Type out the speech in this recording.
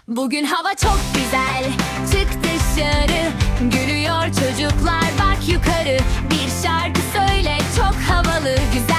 Bugün hava çok güzel, çık dışarı. Gülüyor çocuklar, bak yukarı. Bir şarkı söyle, çok havalı, güzel.